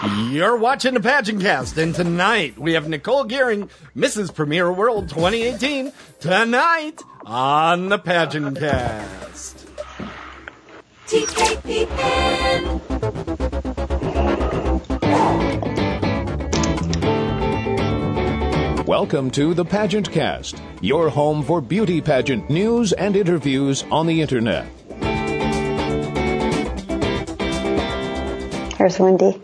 You're watching the Pageant Cast, and tonight we have Nicole Gearing, Mrs. Premier World 2018, tonight on the Pageant Cast. TKPN. Welcome to the Pageant Cast, your home for beauty pageant news and interviews on the internet. Here's Wendy.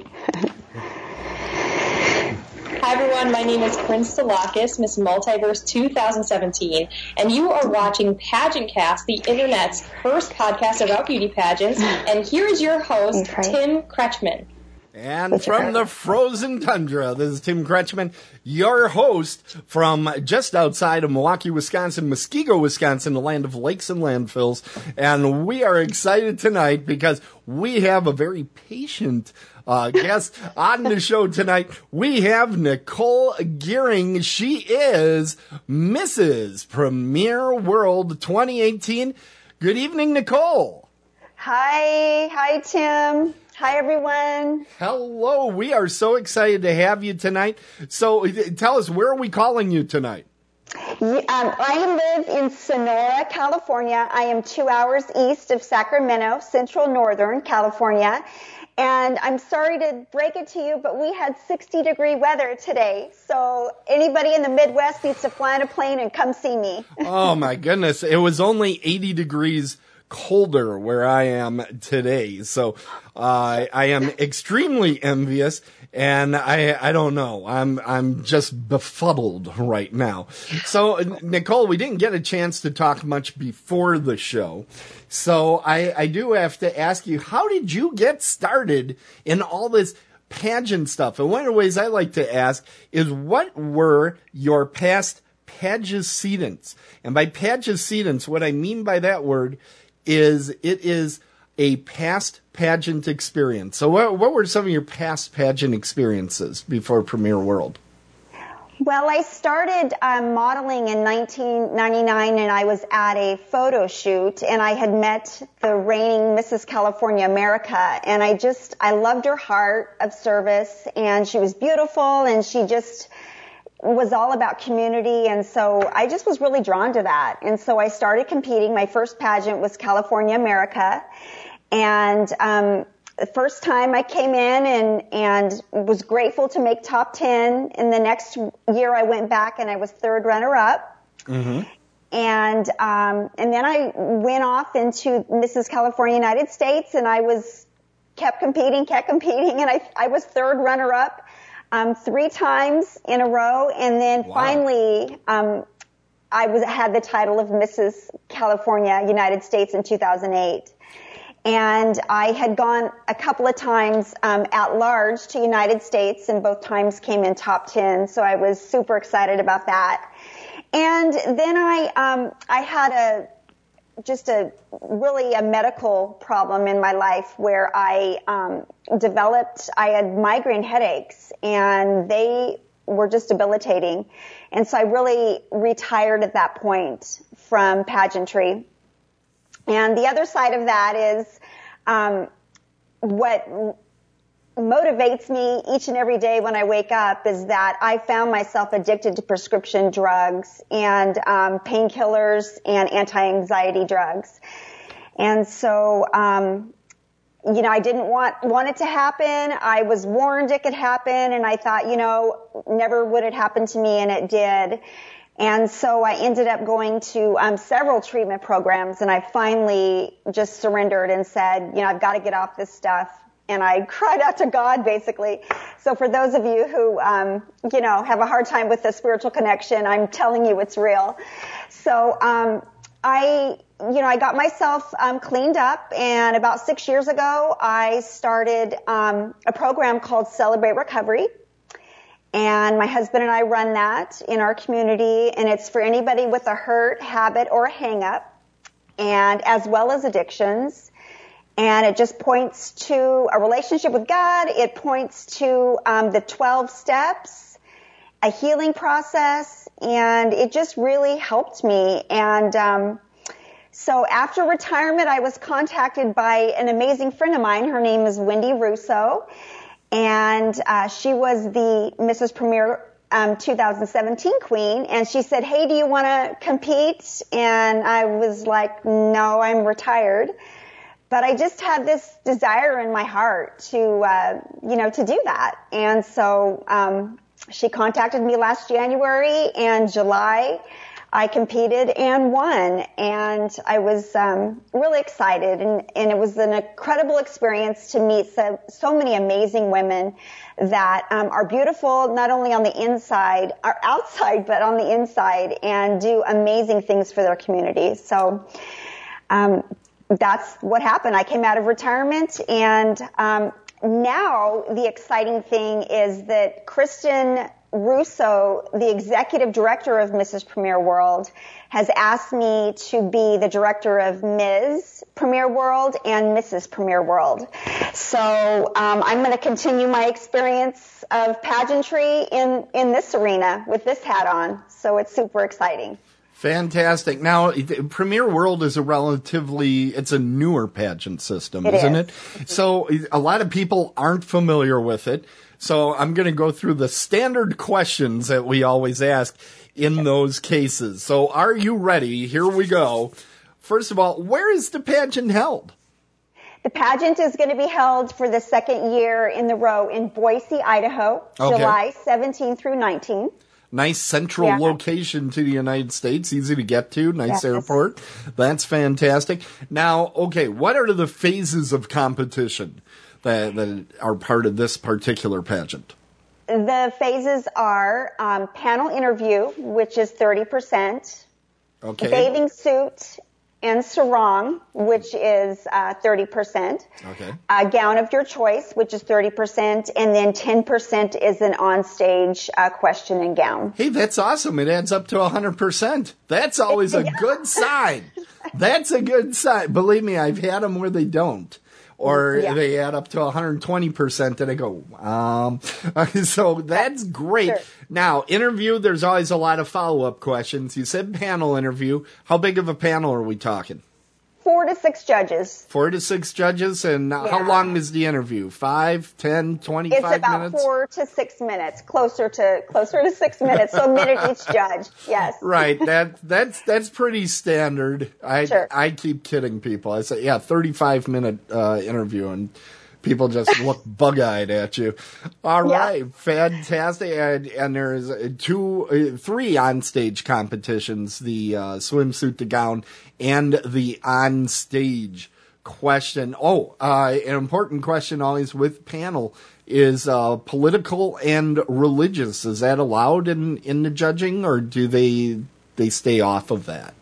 Hi everyone, my name is Prince Salakis, Miss Multiverse 2017, and you are watching Pageant Cast, the internet's first podcast about beauty pageants, and here is your host, Tim Kretschmann. And from the frozen tundra, this is Tim Kretschmann, your host from just outside of Milwaukee, Wisconsin, Muskego, Wisconsin, the land of lakes and landfills. And we are excited tonight because we have a very patient guest on the show tonight. We have Nicole Gearing. She is Mrs. Premier World 2018. Good evening, Nicole. Hi, Tim. Hi, everyone. Hello. We are so excited to have you tonight. So tell us, where are we calling you tonight? I live in Sonora, California. I am 2 hours east of Sacramento, central northern California. And I'm sorry to break it to you, but we had 60-degree weather today. So anybody in the Midwest needs to fly on a plane and come see me. Oh, my goodness. It was only 80 degrees colder where I am today. So I am extremely envious, and I don't know. I'm just befuddled right now. So, Nicole, we didn't get a chance to talk much before the show. So I do have to ask you, how did you get started in all this pageant stuff? And one of the ways I like to ask is, what were your past pagecedents? And by pagecedents, what I mean by that word is it is a past pageant experience. So what were some of your past pageant experiences before Premier World? Well, I started modeling in 1999, and I was at a photo shoot, and I had met the reigning Mrs. California America, and I loved her heart of service, and she was beautiful, and she just was all about community, and so I just was really drawn to that. And so I started competing. My first pageant was California America, and the first time I came in and was grateful to make top 10. And the next year I went back and I was third runner-up. Mm-hmm. And then I went off into Mrs. California United States, and I kept competing, and I was third runner-up 3 times in a row, and then finally, I had the title of Mrs. California United States in 2008. And I had gone a couple of times at large to United States, and both times came in top 10. So I was super excited about that. And then I had a medical problem in my life where I had migraine headaches, and they were just debilitating. And so I really retired at that point from pageantry. And the other side of that is, what motivates me each and every day when I wake up is that I found myself addicted to prescription drugs and painkillers and anti-anxiety drugs. And so, I didn't want it to happen. I was warned it could happen, and I thought, never would it happen to me, and it did. And so I ended up going to several treatment programs, and I finally just surrendered and said, I've got to get off this stuff. And I cried out to God, basically. So for those of you who, have a hard time with the spiritual connection, I'm telling you it's real. So I got myself cleaned up, and about 6 years ago, I started a program called Celebrate Recovery. And my husband and I run that in our community, and it's for anybody with a hurt, habit, or a hang-up, and as well as addictions. And it just points to a relationship with God. It points to the 12 steps, a healing process, and it just really helped me. And so after retirement, I was contacted by an amazing friend of mine. Her name is Wendy Russo. and she was the Mrs. Premier 2017 queen, and she said, "Hey, do you want to compete?" And I was like, "No, I'm retired." But I just had this desire in my heart to, to do that. And so, she contacted me last January, and July I competed and won. And I was, really excited, and it was an incredible experience to meet so many amazing women that, are beautiful not only on the inside or outside, but on the inside, and do amazing things for their communities. So, that's what happened. I came out of retirement, and now the exciting thing is that Kristen Russo, the executive director of Mrs. Premier World, has asked me to be the director of Ms. Premier World and Mrs. Premier World. So I'm going to continue my experience of pageantry in this arena with this hat on. So it's super exciting. Fantastic. Now, Premier World is it's a newer pageant system, isn't it? So a lot of people aren't familiar with it. So I'm going to go through the standard questions that we always ask in those cases. So are you ready? Here we go. First of all, where is the pageant held? The pageant is going to be held for the second year in the row in Boise, Idaho, July 17 through 19. Nice central location to the United States, easy to get to, nice airport. That's fantastic. Now, okay, what are the phases of competition that are part of this particular pageant? The phases are panel interview, which is 30%, bathing suit and sarong, which is 30%, gown of your choice, which is 30%, and then 10% is an onstage question and gown. Hey, that's awesome. It adds up to 100%. That's always a good sign. That's a good sign. Believe me, I've had them where they don't. Or they add up to 120%, and I go, so that's great. Sure. Now, interview, there's always a lot of follow-up questions. You said panel interview. How big of a panel are we talking? 4 to 6 judges. 4 to 6 judges, and how long is the interview? 5, 10, 25 minutes? It's about 4 to 6 minutes, closer to 6 minutes, so a minute each judge. Yes. Right. That's pretty standard. I keep kidding people. I say 35-minute interview, and people just look bug-eyed at you. All right, fantastic. And there's 3 on-stage competitions, the swimsuit, the gown, and the on-stage question. An important question always with panel is political and religious. Is that allowed in the judging, or do they stay off of that?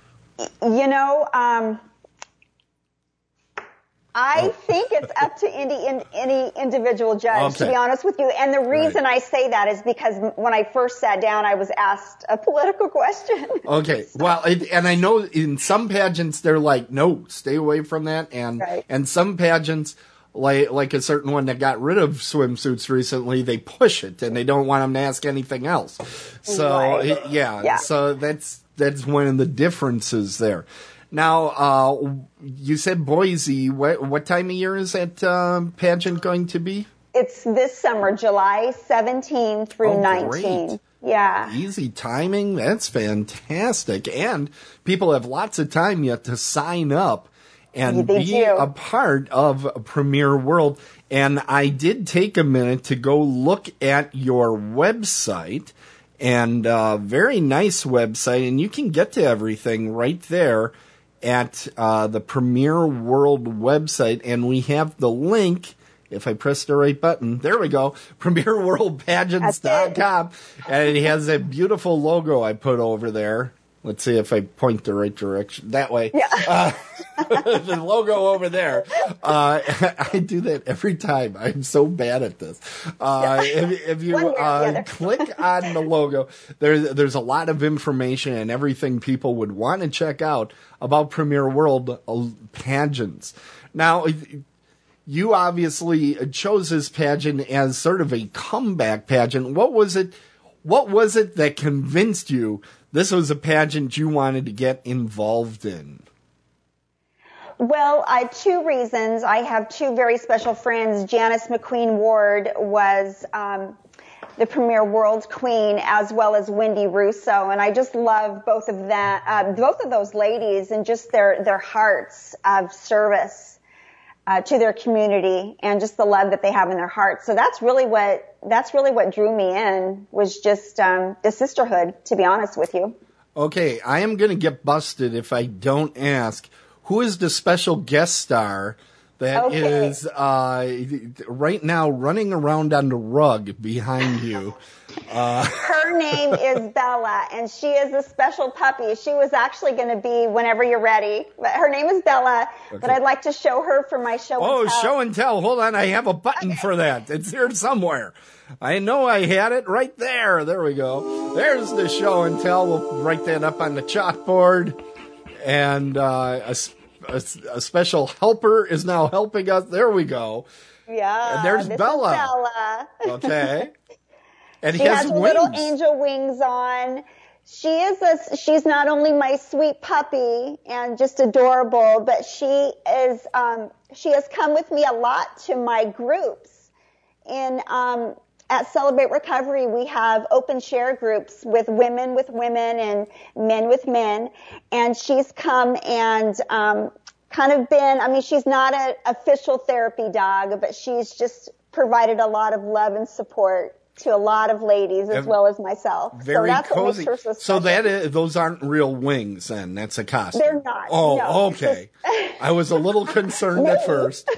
I think it's up to any individual judge, to be honest with you. And the reason I say that is because when I first sat down, I was asked a political question. Okay. Well, and I know in some pageants, they're like, no, stay away from that. And some pageants, like a certain one that got rid of swimsuits recently, they push it and they don't want them to ask anything else. So, so that's one of the differences there. Now, you said Boise. What time of year is that pageant going to be? It's this summer, July 17 through 19. Great. Yeah. Easy timing. That's fantastic. And people have lots of time yet to sign up and be a part of Premier World. And I did take a minute to go look at your website. And very nice website. And you can get to everything right there at the Premier World website, and we have the link. If I press the right button, there we go, PremierWorldPageants.com, and it has a beautiful logo I put over there. Let's see if I point the right direction. That way. Yeah. The logo over there. I do that every time. I'm so bad at this. If you click on the logo, there's a lot of information and everything people would want to check out about Premier World pageants. Now, you obviously chose this pageant as sort of a comeback pageant. What was it that convinced you this was a pageant you wanted to get involved in? Well, two reasons. I have two very special friends. Janice McQueen Ward was the Premier World Queen, as well as Wendy Russo, and I just love both of those ladies, and just their hearts of service to their community, and just the love that they have in their hearts. So that's really what drew me in, was just the sisterhood, to be honest with you. Okay, I am going to get busted if I don't ask, who is the special guest star that is right now running around on the rug behind you? Her name is Bella, and she is a special puppy. She was actually going to be whenever you're ready, but her name is Bella. Okay. But I'd like to show her for my show and tell. Show and tell. Hold on, I have a button for that. It's here somewhere. I know I had it right there. There we go. There's the show and tell. We'll write that up on the chalkboard. And a special helper is now helping us. There we go. Yeah. And there's Bella. Bella. Okay. And she has little angel wings on. She's not only my sweet puppy and just adorable, but she has come with me a lot to my groups. At Celebrate Recovery, we have open share groups with women and men with men. And she's come and, kind of been, she's not an official therapy dog, but she's just provided a lot of love and support to a lot of ladies as well as myself. Very so that's cozy. What makes her so special. So those aren't real wings then. That's a costume. They're not. Oh, no. Okay. I was a little concerned at first.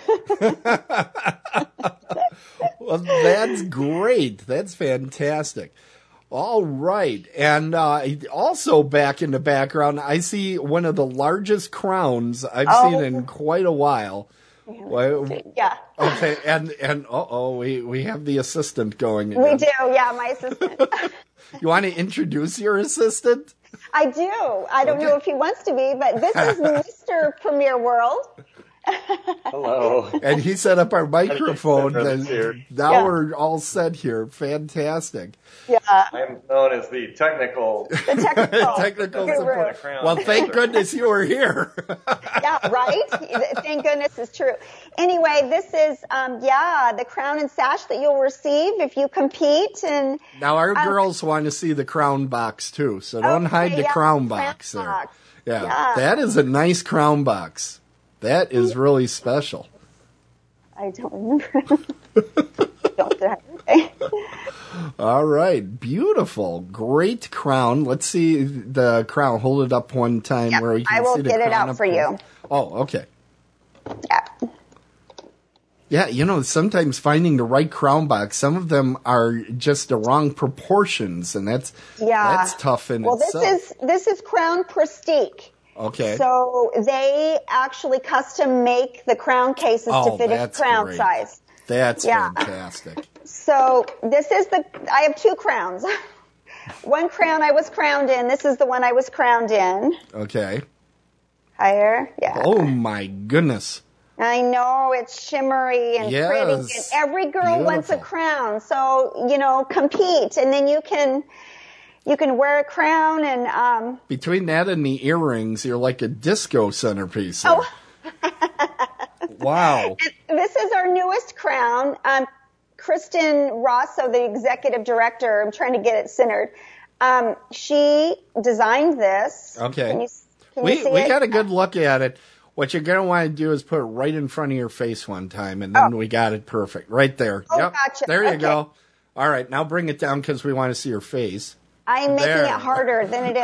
Well, that's great. That's fantastic. All right. And also back in the background, I see one of the largest crowns I've seen in quite a while. Yeah. Okay. And we have the assistant going again. We do. Yeah, my assistant. You want to introduce your assistant? I do. I don't know if he wants to be, but this is Mr. Premier World. Hello. And he set up our microphone. Now we're all set here. Fantastic. Yeah. I'm known as the technical support. Well, thank goodness you were here. Yeah, right? Thank goodness it's true. Anyway, this is, the crown and sash that you'll receive if you compete. And now our girls want to see the crown box too, so don't hide the crown box there. Yeah, that is a nice crown box. That is really special. I don't remember. Don't say. All right. Beautiful. Great crown. Let's see the crown. Hold it up one time where we can see the crown. I will get it out for you. Oh, okay. Yeah. Yeah, sometimes finding the right crown box, some of them are just the wrong proportions, and that's tough in itself. Well, this is Crown Prestige. Okay. So they actually custom make the crown cases to fit its crown size. That's fantastic. So I have two crowns. One crown I was crowned in. This is the one I was crowned in. Okay. Higher. Yeah. Oh my goodness. I know, it's shimmery and pretty. And every girl wants a crown. So, compete, and then you can wear a crown and between that and the earrings, you're like a disco centerpiece. Oh. Wow. And this is our newest crown. Kristen Rosso, the executive director, I'm trying to get it centered. She designed this. Okay. Can you we see it? got a good look at it. What you're going to want to do is put it right in front of your face one time, and then we got it perfect. Right there. Oh, yep. Gotcha. There you go. All right, now bring it down because we want to see your face. I'm making it harder than it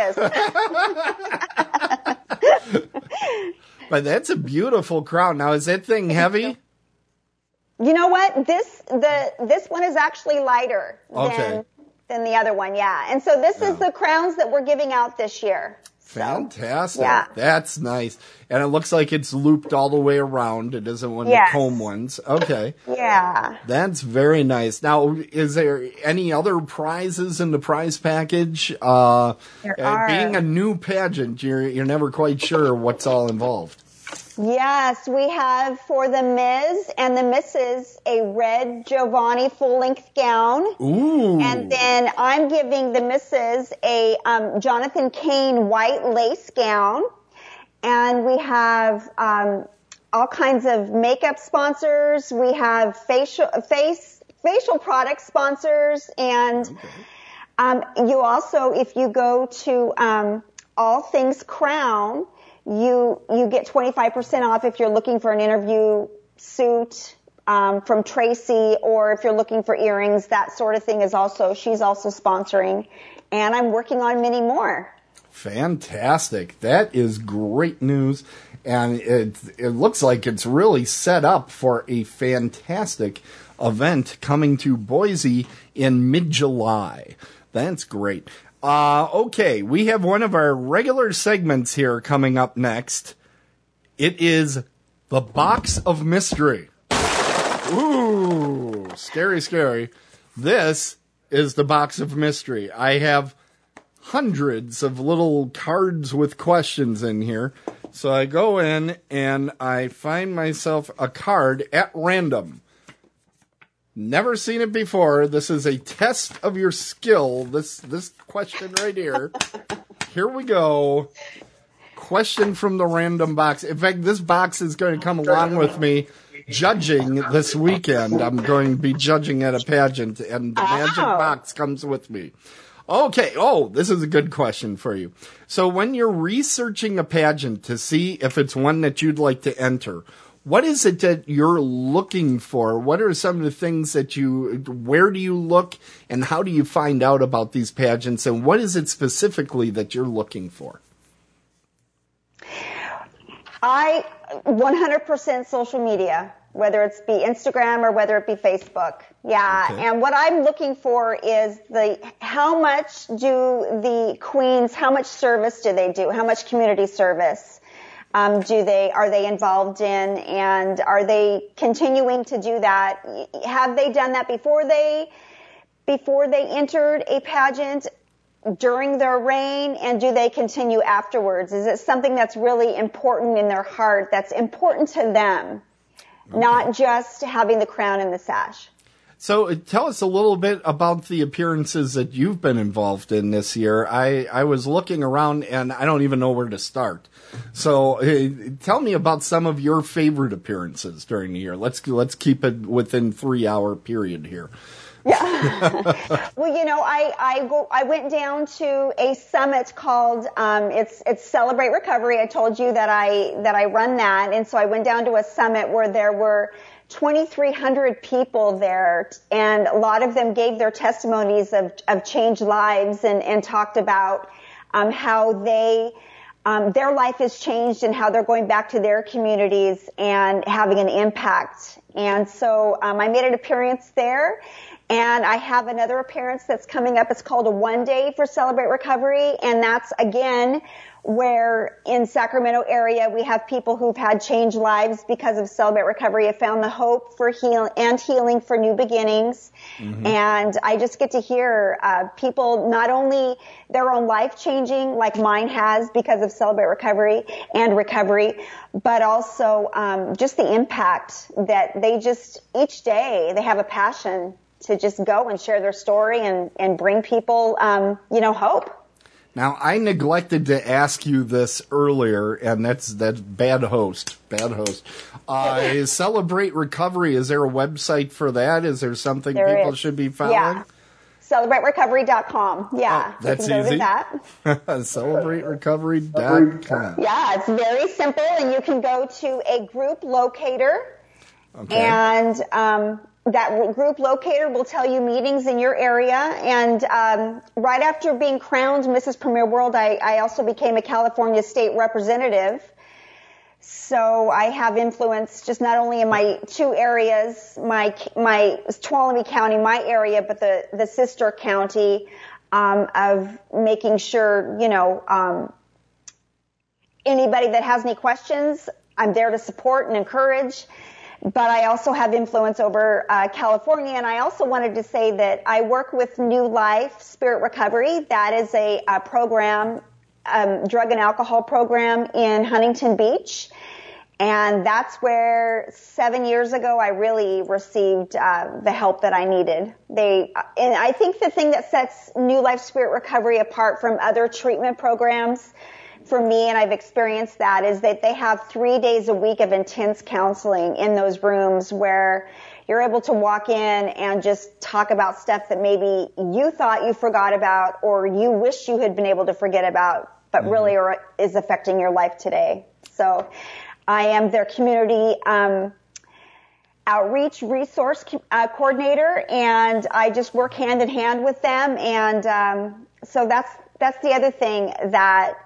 is. But that's a beautiful crown. Now, is that thing heavy? You know what? This one is actually lighter than the other one, yeah. And so this is the crowns that we're giving out this year. Fantastic. Yeah. That's nice. And it looks like it's looped all the way around. It isn't one of the comb ones. Okay. Yeah. That's very nice. Now, is there any other prizes in the prize package? There are. Being a new pageant, you're never quite sure what's all involved. Yes, we have for the Ms. and the Mrs. a red Giovanni full-length gown. Ooh. And then I'm giving the Mrs. a Jonathan Kane white lace gown. And we have all kinds of makeup sponsors. We have facial product sponsors. And you also, if you go to All Things Crown, you get 25% off if you're looking for an interview suit from Tracy, or if you're looking for earrings, that sort of thing she's also sponsoring. And I'm working on many more. Fantastic. That is great news. And it looks like it's really set up for a fantastic event coming to Boise in mid-July. That's great. Okay, we have one of our regular segments here coming up next. It is the Box of Mystery. Ooh, scary, scary. This is the Box of Mystery. I have hundreds of little cards with questions in here. So I go in and I find myself a card at random. Never seen it before. This is a test of your skill. This question right here. Here we go. Question from the random box. In fact, this box is going to come along with me judging this weekend. I'm going to be judging at a pageant, and the magic box comes with me. Okay. Oh, this is a good question for you. So when you're researching a pageant to see if it's one that you'd like to enter, what is it that you're looking for? What are some of the things that where do you look, and how do you find out about these pageants, and what is it specifically that you're looking for? I 100% social media, whether it's be Instagram or whether it be Facebook. Yeah. Okay. And what I'm looking for is how much how much service do they do? How much community service are they involved in, and are they continuing to do that? Have they done that before they entered a pageant, during their reign, and do they continue afterwards? Is it something that's really important in their heart, that's important to them, not just having the crown and the sash? So tell us a little bit about the appearances that you've been involved in this year. I was looking around and I don't even know where to start. So tell me about some of your favorite appearances during the year. Let's keep it within 3-hour period here. Yeah. Well, I went down to a summit called it's Celebrate Recovery. I told you that I run that, and so I went down to a summit where there were 2,300 people there, and a lot of them gave their testimonies of changed lives and talked about how their life has changed and how they're going back to their communities and having an impact. And so I made an appearance there. And I have another appearance that's coming up. It's called a One Day for Celebrate Recovery. And that's, again, where in Sacramento area we have people who've had changed lives because of Celebrate Recovery, have found the hope for healing for new beginnings. Mm-hmm. And I just get to hear people, not only their own life changing like mine has because of Celebrate Recovery, but also just the impact that they just, each day they have a passion to just go and share their story and bring people, hope. Now, I neglected to ask you this earlier, and that's bad host. Celebrate Recovery, is there a website for that? Is there something people should be following? Yeah. CelebrateRecovery.com. Yeah. Oh, that's you can go easy. To that. CelebrateRecovery.com. Yeah, it's very simple, and you can go to a group locator. Okay. And, that group locator will tell you meetings in your area. And right after being crowned Mrs. Premier World, I also became a California state representative. So I have influence just not only in my two areas, my Tuolumne County, my area, but the sister county of making sure, anybody that has any questions, I'm there to support and encourage. But I also have influence over California, and I also wanted to say that I work with New Life Spirit Recovery. That is a program, drug and alcohol program in Huntington Beach, and that's where 7 years ago I really received the help that I needed. And I think the thing that sets New Life Spirit Recovery apart from other treatment programs for me, and I've experienced that, is that they have 3 days a week of intense counseling in those rooms where you're able to walk in and just talk about stuff that maybe you thought you forgot about or you wish you had been able to forget about, but really is affecting your life today. So I am their community outreach resource coordinator, and I just work hand in hand with them. And so that's the other thing, that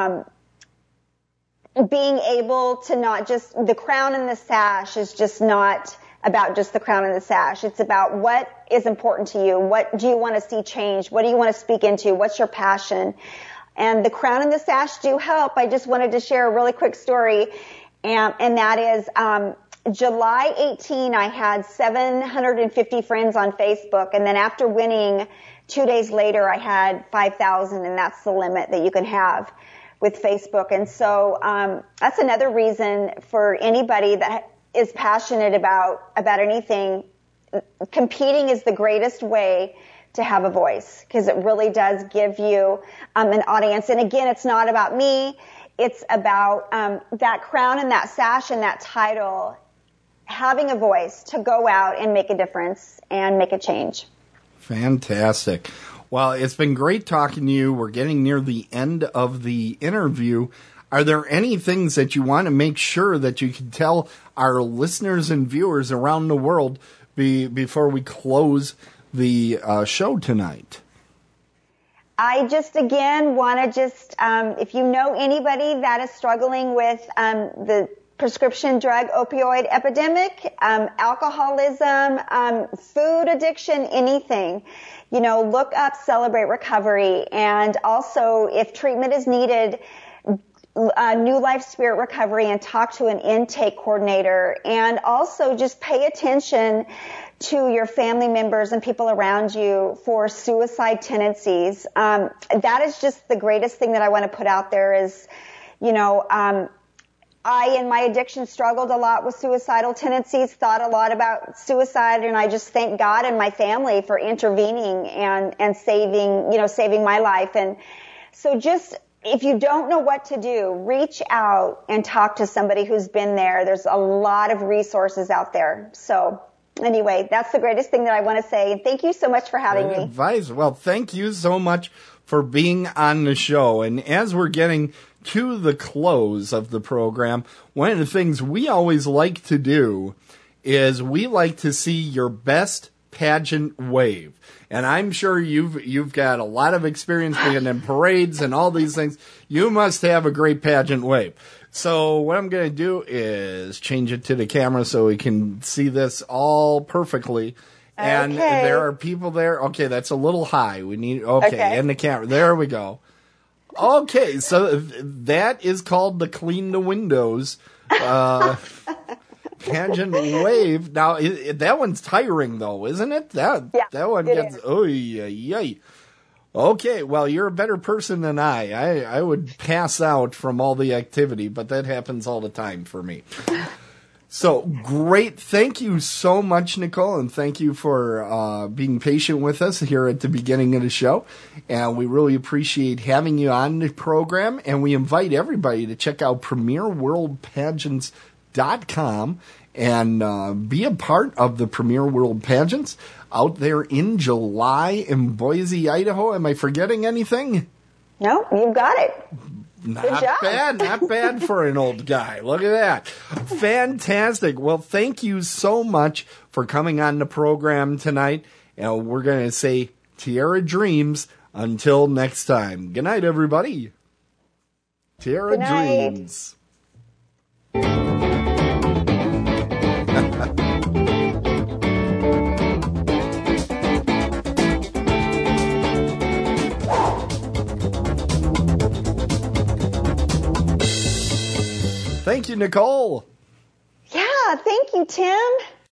being able to not just, the crown and the sash is just not about just the crown and the sash. It's about what is important to you. What do you want to see change? What do you want to speak into? What's your passion? And the crown and the sash do help. I just wanted to share a really quick story, and that is July 18, I had 750 friends on Facebook, and then after winning, 2 days later, I had 5,000, and that's the limit that you can have with Facebook. And so that's another reason for anybody that is passionate about anything. Competing is the greatest way to have a voice, because it really does give you an audience. And again, it's not about me. It's about that crown and that sash and that title, having a voice to go out and make a difference and make a change. Fantastic. Well, it's been great talking to you. We're getting near the end of the interview. Are there any things that you want to make sure that you can tell our listeners and viewers around the world before we close the show tonight? I just, again, want to if you know anybody that is struggling with the prescription drug opioid epidemic, alcoholism, food addiction, anything, look up Celebrate Recovery. And also, if treatment is needed, New Life Spirit Recovery, and talk to an intake coordinator. And also just pay attention to your family members and people around you for suicide tendencies. That is just the greatest thing that I want to put out there is, I, in my addiction, struggled a lot with suicidal tendencies, thought a lot about suicide, and I just thank God and my family for intervening and saving my life. And so just, if you don't know what to do, reach out and talk to somebody who's been there. There's a lot of resources out there. So anyway, that's the greatest thing that I want to say. Thank you so much for having me. Advice. Well, thank you so much for being on the show. And as we're getting to the close of the program, one of the things we always like to do is we like to see your best pageant wave. And I'm sure you've got a lot of experience being in parades and all these things. You must have a great pageant wave. So what I'm going to do is change it to the camera so we can see this all perfectly. And there are people there. Okay, that's a little high. We need, and the camera. There we go. Okay, so that is called the Clean the Windows pageant wave. Now, that one's tiring, though, isn't it? That one gets, Okay, well, you're a better person than I would pass out from all the activity, but that happens all the time for me. So, great. Thank you so much, Nicole, and thank you for being patient with us here at the beginning of the show. And we really appreciate having you on the program, and we invite everybody to check out PremierWorldPageants.com and be a part of the Premier World Pageants out there in July in Boise, Idaho. Am I forgetting anything? No, you've got it. Not bad for an old guy. Look at that. Fantastic. Well, thank you so much for coming on the program tonight. And we're going to say Tierra Dreams until next time. Good night, everybody. Tierra Dreams. Thank you, Nicole. Yeah, thank you, Tim.